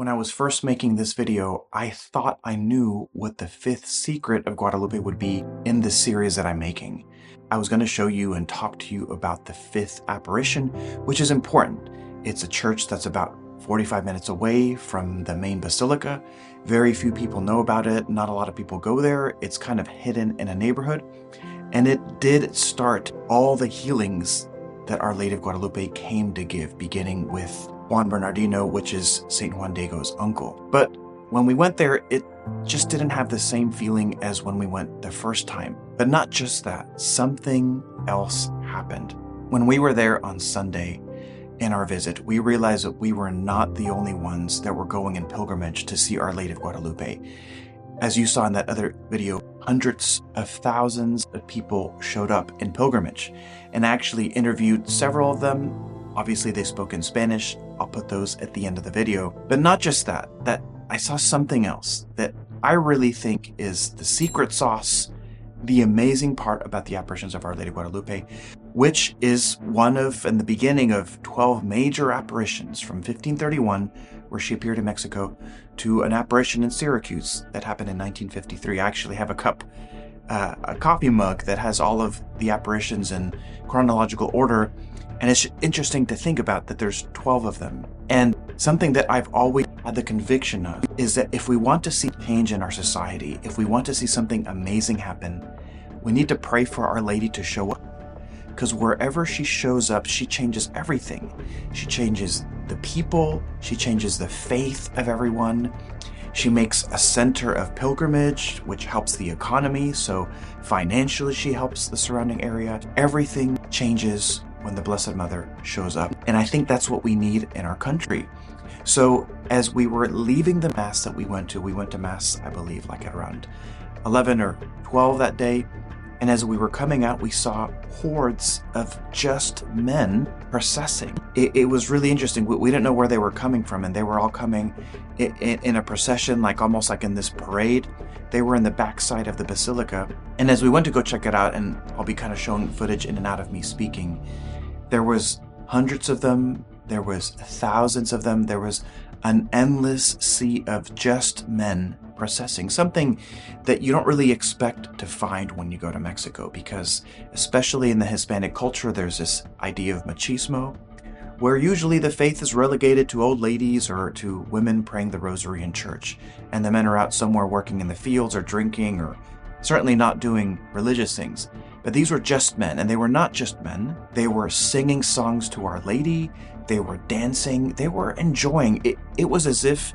When I was first making this video, I thought I knew what the fifth secret of Guadalupe would be in this series that I'm making. I was going to show you and talk to you about the fifth apparition, which is important. It's a church that's about 45 minutes away from the main basilica. Very few people know about it. Not a lot of people go there. It's kind of hidden in a neighborhood. And it did start all the healings that Our Lady of Guadalupe came to give, beginning with Juan Bernardino, which is St. Juan Diego's uncle. But when we went there, it just didn't have the same feeling as when we went the first time. But not just that, something else happened. When we were there on Sunday in our visit, we realized that we were not the only ones that were going in pilgrimage to see Our Lady of Guadalupe. As you saw in that other video, hundreds of thousands of people showed up in pilgrimage, and I actually interviewed several of them. Obviously, they spoke in Spanish. I'll put those at the end of the video. But not just that I saw something else that I really think is the secret sauce, the amazing part about the apparitions of Our Lady of Guadalupe, which is one of, and the beginning of 12 major apparitions from 1531, where she appeared in Mexico, to an apparition in Syracuse that happened in 1953. I actually have a coffee mug that has all of the apparitions in chronological order. And it's interesting to think about that there's 12 of them. And something that I've always had the conviction of is that if we want to see change in our society, if we want to see something amazing happen, we need to pray for Our Lady to show up. Because wherever she shows up, she changes everything. She changes the people, she changes the faith of everyone. She makes a center of pilgrimage, which helps the economy. So financially, she helps the surrounding area. Everything changes when the Blessed Mother shows up. And I think that's what we need in our country. So as we were leaving the Mass that we went to Mass, I believe, like at around 11 or 12 that day. And as we were coming out, we saw hordes of just men processing. It was really interesting. We didn't know where they were coming from, and they were all coming in a procession, like almost like in this parade. They were in the backside of the basilica. And as we went to go check it out, and I'll be kind of showing footage in and out of me speaking, there was hundreds of them. There was thousands of them. There was an endless sea of just men processing, something that you don't really expect to find when you go to Mexico, because especially in the Hispanic culture, there's this idea of machismo, where usually the faith is relegated to old ladies or to women praying the rosary in church, and the men are out somewhere working in the fields or drinking or certainly not doing religious things. But these were just men, and they were not just men. They were singing songs to Our Lady. They were dancing. They were enjoying. It was as if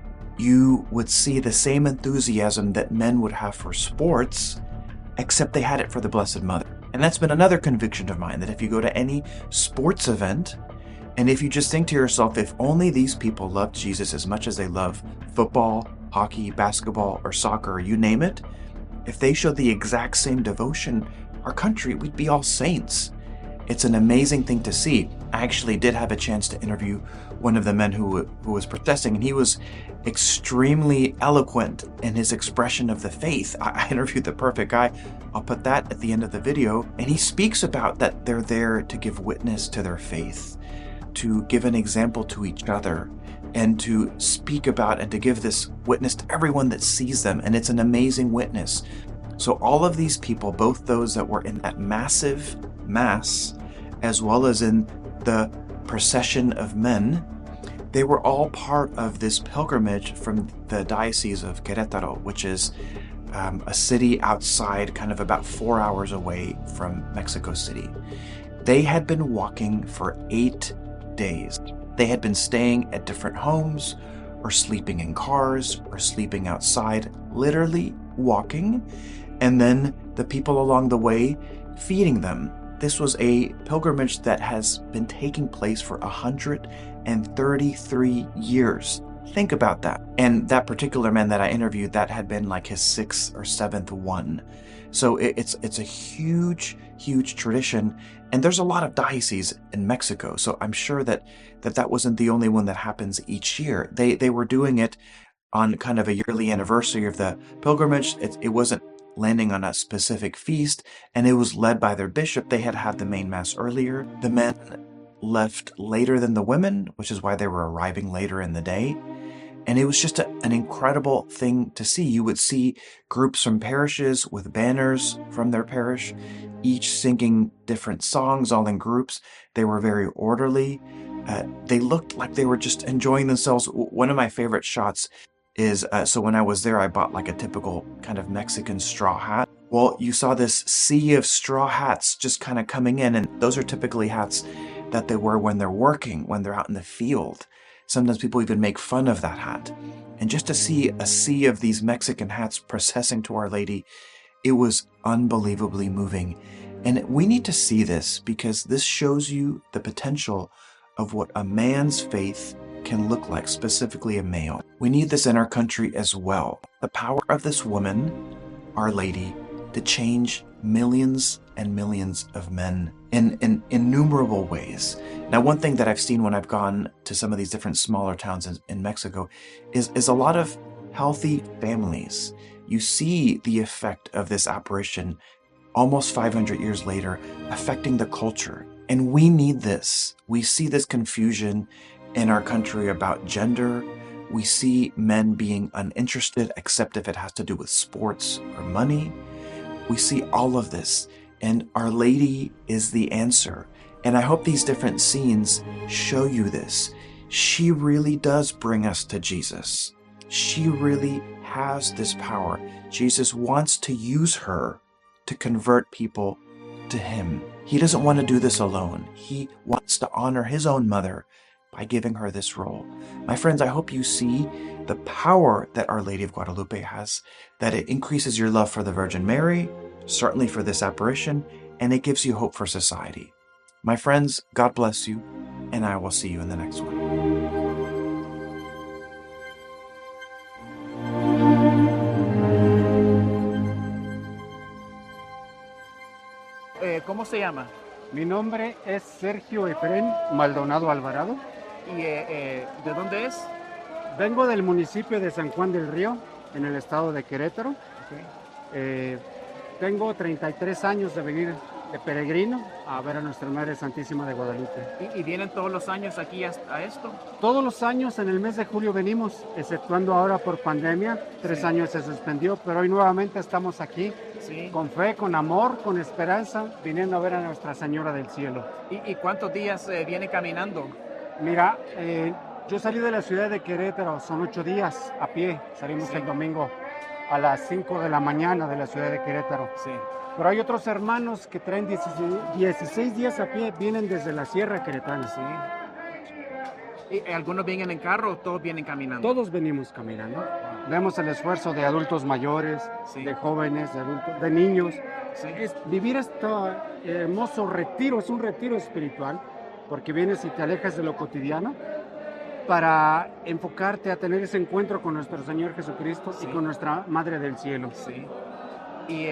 you would see the same enthusiasm that men would have for sports, except they had it for the Blessed Mother. And that's been another conviction of mine, that if you go to any sports event, and if you just think to yourself, if only these people loved Jesus as much as they love football, hockey, basketball, or soccer, or you name it, if they showed the exact same devotion, our country, we'd be all saints. It's an amazing thing to see. I actually did have a chance to interview one of the men who was protesting, and he was extremely eloquent in his expression of the faith. I interviewed the perfect guy. I'll put that at the end of the video. And he speaks about that they're there to give witness to their faith, to give an example to each other, and to speak about and to give this witness to everyone that sees them. And it's an amazing witness. So all of these people, both those that were in that massive Mass, as well as in the procession of men, they were all part of this pilgrimage from the Diocese of Querétaro, which is a city outside, kind of about 4 hours away from Mexico City. They had been walking for 8 days. They had been staying at different homes, or sleeping in cars, or sleeping outside, literally walking, and then the people along the way feeding them. This was a pilgrimage that has been taking place for 133 years. Think about that. And that particular man that I interviewed, that had been like his 6th or 7th one. So it's a huge, huge tradition. And there's a lot of dioceses in Mexico. So I'm sure that wasn't the only one that happens each year. They were doing it on kind of a yearly anniversary of the pilgrimage. It wasn't landing on a specific feast, and it was led by their bishop. They had had the main Mass earlier. The men left later than the women, which is why they were arriving later in the day. And it was just an incredible thing to see. You would see groups from parishes with banners from their parish, each singing different songs, all in groups. They were very orderly. They looked like they were just enjoying themselves. One of my favorite shots is, so when I was there, I bought like a typical kind of Mexican straw hat. Well, you saw this sea of straw hats just kind of coming in, and those are typically hats that they wear when they're working, when they're out in the field. Sometimes people even make fun of that hat. And just to see a sea of these Mexican hats processing to Our Lady, it was unbelievably moving. And we need to see this because this shows you the potential of what a man's faith can look like, specifically a male. We need this in our country as well. The power of this woman, Our Lady, to change millions and millions of men in innumerable ways. Now, one thing that I've seen when I've gone to some of these different smaller towns in Mexico is a lot of healthy families. You see the effect of this apparition almost 500 years later affecting the culture. And we need this. We see this confusion in our country about gender. We see men being uninterested, except if it has to do with sports or money. We see all of this, and Our Lady is the answer. And I hope these different scenes show you this. She really does bring us to Jesus. She really has this power. Jesus wants to use her to convert people to him. He doesn't want to do this alone. He wants to honor his own mother by giving her this role. My friends, I hope you see the power that Our Lady of Guadalupe has, that it increases your love for the Virgin Mary, certainly for this apparition, and it gives you hope for society. My friends, God bless you, and I will see you in the next one. ¿Cómo se llama? Mi nombre es Sergio Efrén Maldonado Alvarado. ¿Y de dónde es? Vengo del municipio de San Juan del Río, en el estado de Querétaro. Okay. Tengo 33 años de venir de peregrino a ver a Nuestra Madre Santísima de Guadalupe. ¿Y vienen todos los años aquí a esto? Todos los años en el mes de julio venimos, exceptuando ahora por pandemia. 3 años se suspendió, pero hoy nuevamente estamos aquí. Sí. Con fe, con amor, con esperanza, viniendo a ver a Nuestra Señora del Cielo. ¿Y cuántos días viene caminando? Mira, yo salí de la ciudad de Querétaro, son 8 días a pie. Salimos el domingo a las 5 de la mañana de la ciudad de Querétaro. Sí. Pero hay otros hermanos que traen 16 días a pie, vienen desde la Sierra Queretana. Sí. ¿Y algunos vienen en carro o todos vienen caminando? Todos venimos caminando. Vemos el esfuerzo de adultos mayores, de jóvenes, de adultos, de niños. Sí. Vivir este hermoso retiro, es un retiro espiritual, porque vienes y te alejas de lo cotidiano para enfocarte a tener ese encuentro con nuestro Señor Jesucristo y con nuestra Madre del Cielo. Sí. ¿Y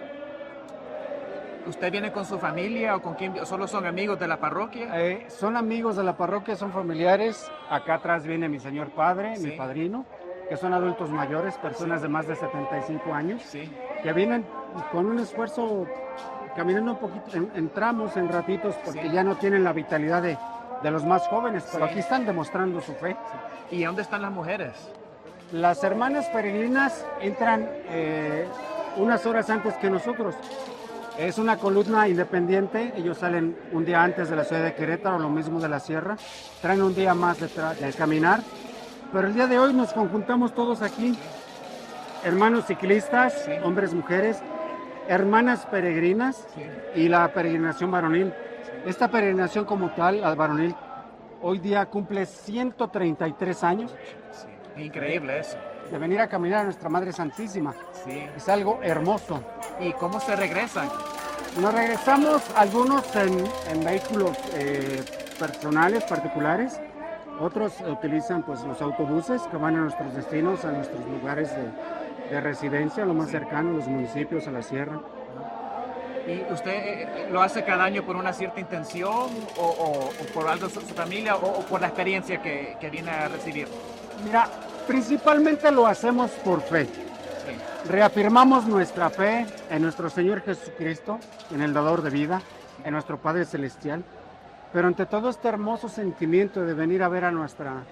usted viene con su familia o con quién? ¿Solo son amigos de la parroquia? Son amigos de la parroquia, son familiares. Acá atrás viene mi señor padre, mi padrino, que son adultos mayores, personas de más de 75 años, que vienen con un esfuerzo, caminando un poquito, en tramos, en ratitos, porque ya no tienen la vitalidad de los más jóvenes, pero aquí están demostrando su fe. ¿Y dónde están las mujeres? Las hermanas peregrinas entran unas horas antes que nosotros. Es una columna independiente, ellos salen un día antes de la ciudad de Querétaro, lo mismo de la sierra, traen un día más de caminar, pero el día de hoy nos conjuntamos todos aquí, hermanos ciclistas, hombres, mujeres, hermanas peregrinas y la peregrinación varonil. Esta peregrinación como tal, la varonil, hoy día cumple 133 años. Sí. Increíble eso. De venir a caminar a Nuestra Madre Santísima. Sí. Es algo hermoso. ¿Y cómo se regresan? Nos regresamos algunos en vehículos personales, particulares. Otros utilizan pues los autobuses que van a nuestros destinos, a nuestros lugares de residencia, lo más cercano, los municipios, a la sierra. ¿Y usted lo hace cada año por una cierta intención o por algo de su familia o por la experiencia que viene a recibir? Mira, principalmente lo hacemos por fe. Reafirmamos nuestra fe en nuestro Señor Jesucristo, en el dador de vida, en nuestro Padre Celestial, pero ante todo este hermoso sentimiento de venir a ver a nuestra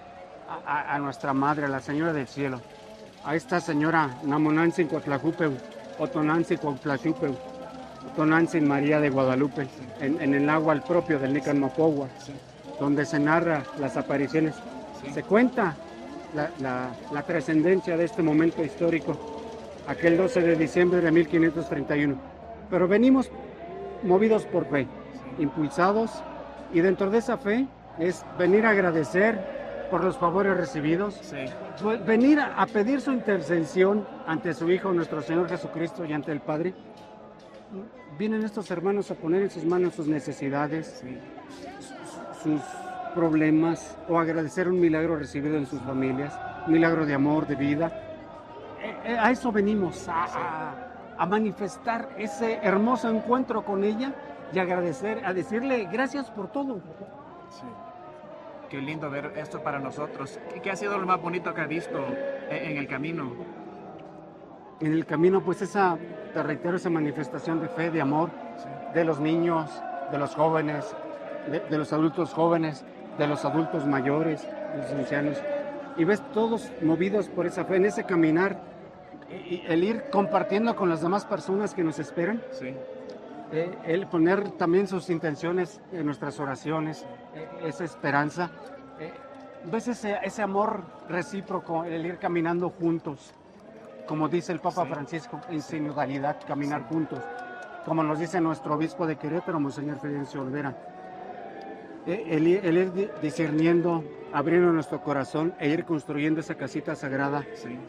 a nuestra Madre, a la Señora del Cielo, a esta señora Namonantzin Coatlajupeu, Otonantzin Coatlajupeu, Otonantzin María de Guadalupe, en el agua propio del Nican Mapogua, donde se narra las apariciones. Se cuenta la trascendencia de este momento histórico, aquel 12 de diciembre de 1531. Pero venimos movidos por fe, impulsados, y dentro de esa fe es venir a agradecer por los favores recibidos, venir a pedir su intercesión ante su Hijo, nuestro Señor Jesucristo, y ante el Padre. Vienen estos hermanos a poner en sus manos sus necesidades, sus problemas, o agradecer un milagro recibido en sus familias, un milagro de amor, de vida. A eso venimos, a manifestar ese hermoso encuentro con ella y agradecer, a decirle gracias por todo. Qué lindo ver esto para nosotros. ¿Qué ha sido lo más bonito que ha visto en el camino? En el camino, pues te reitero, esa manifestación de fe, de amor, de los niños, de los jóvenes, de los adultos jóvenes, de los adultos mayores, de los ancianos. Y ves todos movidos por esa fe, en ese caminar, y el ir compartiendo con las demás personas que nos esperan. El poner también sus intenciones en nuestras oraciones, esa esperanza. Ves ese amor recíproco, el ir caminando juntos, como dice el Papa Francisco, en sinodalidad, caminar juntos, como nos dice nuestro obispo de Querétaro, Monseñor Fidencio Olvera. El ir discerniendo, abriendo nuestro corazón e ir construyendo esa casita sagrada.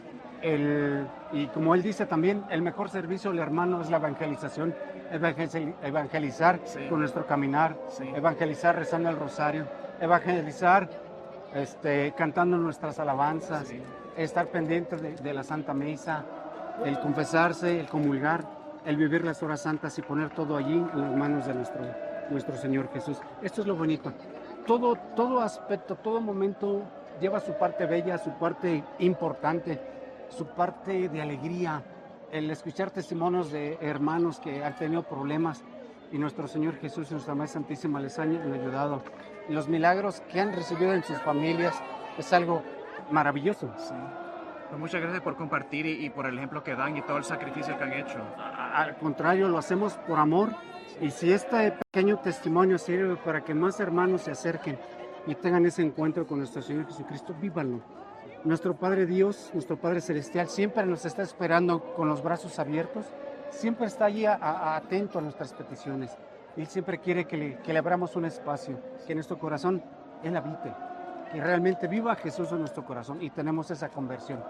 Y como él dice también, el mejor servicio al hermano es la evangelización, evangelizar con nuestro caminar, evangelizar rezando el rosario, evangelizar cantando nuestras alabanzas, estar pendiente de la Santa Misa, el confesarse, el comulgar, el vivir las horas santas y poner todo allí en las manos de nuestro Señor Jesús. Esto es lo bonito. Todo aspecto, todo momento lleva su parte bella, su parte importante, su parte de alegría, el escuchar testimonios de hermanos que han tenido problemas y nuestro Señor Jesús y nuestra Madre Santísima les han ayudado. Los milagros que han recibido en sus familias es algo maravilloso. Pues muchas gracias por compartir y por el ejemplo que dan y todo el sacrificio que han hecho. Al contrario, lo hacemos por amor, y si este pequeño testimonio sirve para que más hermanos se acerquen y tengan ese encuentro con nuestro Señor Jesucristo, vívanlo. Nuestro Padre Dios, nuestro Padre Celestial, siempre nos está esperando con los brazos abiertos, siempre está allí atento a nuestras peticiones. Él siempre quiere que le abramos un espacio, que en nuestro corazón Él habite, que realmente viva Jesús en nuestro corazón, y tenemos esa conversión.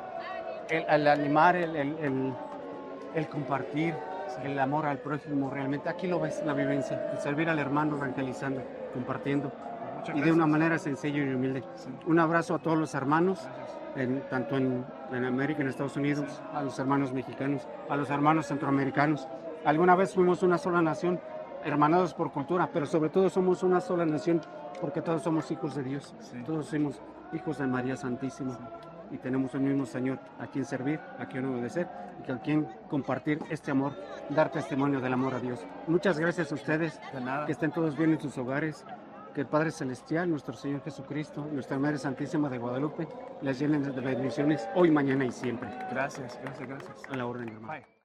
El animar, el compartir, el amor al prójimo, realmente aquí lo ves, la vivencia, el servir al hermano, evangelizando, compartiendo, y de una manera sencilla y humilde. Un abrazo a todos los hermanos, tanto en América, en Estados Unidos, a los hermanos mexicanos, a los hermanos centroamericanos. Alguna vez fuimos una sola nación, hermanados por cultura, pero sobre todo somos una sola nación porque todos somos hijos de Dios, todos somos hijos de María Santísima, y tenemos un mismo Señor a quien servir, a quien obedecer, y a quien compartir este amor, dar testimonio del amor a Dios. Muchas gracias a ustedes, que estén todos bien en sus hogares, que el Padre Celestial, nuestro Señor Jesucristo, nuestra Madre Santísima de Guadalupe, les llenen de bendiciones hoy, mañana y siempre. Gracias. A la orden, hermano. Bye.